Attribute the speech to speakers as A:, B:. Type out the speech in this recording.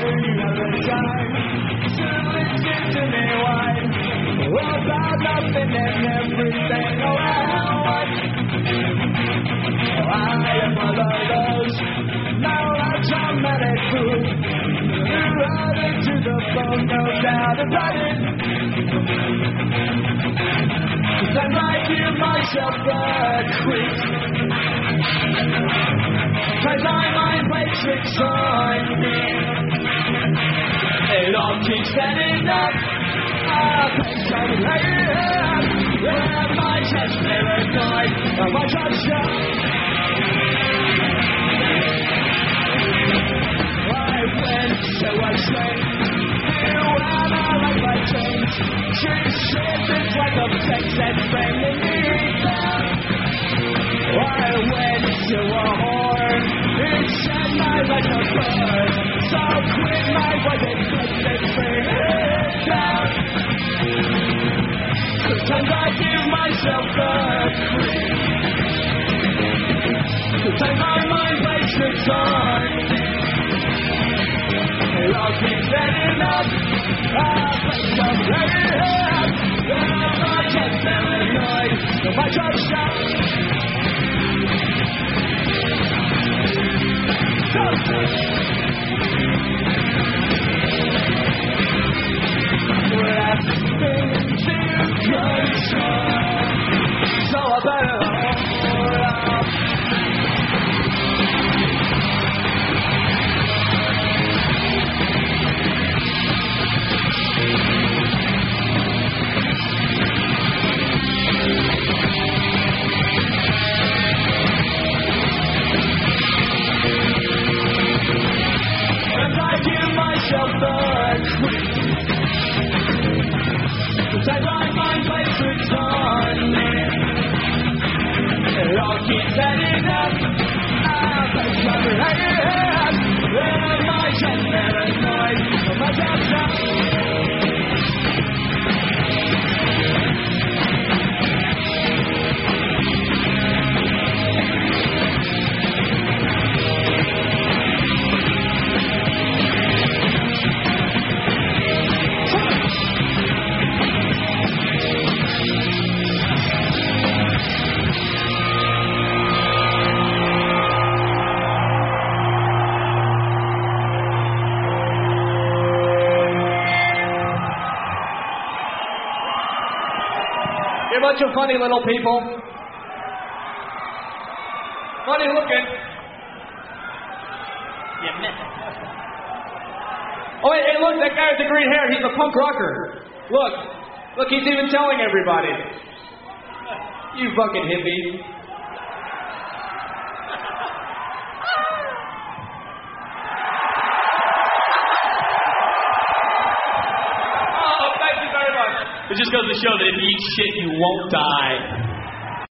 A: you have the time to listen to me whine about nothing and everything around. I am one of those melodramatic fools who run into the phone, no doubt about it. Sometimes I hear myself creep. Cause my mind plays tricks on me. It all keeps setting up. I think I'm right. Where my chest paranoid, and my chest shut. I went to a train. Whoever like my change. She shaped it like a text that's bringing me down. I went to a horn. It shed my life a bird. So quit my voice and couldn't bring it down. Sometimes I give myself the creep. Sometimes my mind plays tricks on me. It all keeps ending up. I think I'm right. I get paranoid. So much I'm shot. So I better hold up. And I give myself the creep. Sometimes my mind plays tricks on me. It all keeps adding up. I think I'm right. Am I just paranoid? Am I just up?
B: You're a bunch of funny little people. Funny looking. You missed it. Oh, wait, hey, look, that guy with the green hair, he's a punk rocker. Look, he's even telling everybody. You fucking hippie. Oh, thank you very much. It just goes to show that if you eat shit, you won't die.